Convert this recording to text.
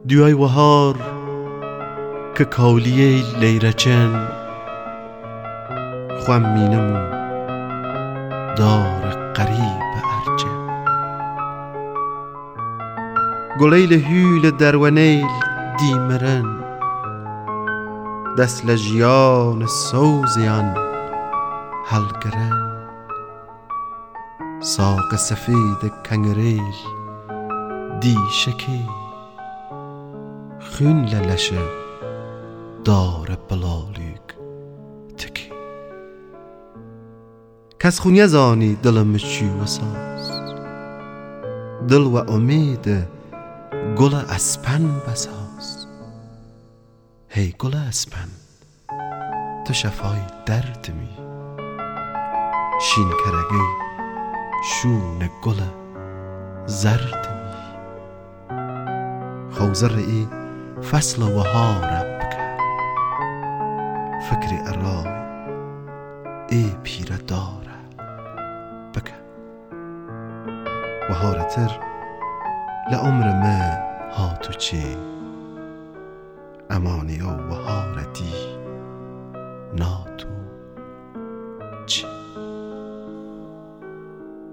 دوای وهار که کاولیه لیرچن خوام مینمو دار قریب ارچه گلیل هیل درونیل دیمرن دست لجیان سوزیان هلگرن ساق سفید کنگریل دی شکی خون للشه دار بلالوگ تکی کس خونیه زانی دلم چی و ساز دل و امید گل اسپن بساز هی گل اسپن تو شفای درد می شین کرگی شون گل زرد می خوزر ای فصل وهار بکن فکری ارای ای پیر داره بکن وهار تر لعمر ما هاتو چی امانی او وهار دی نا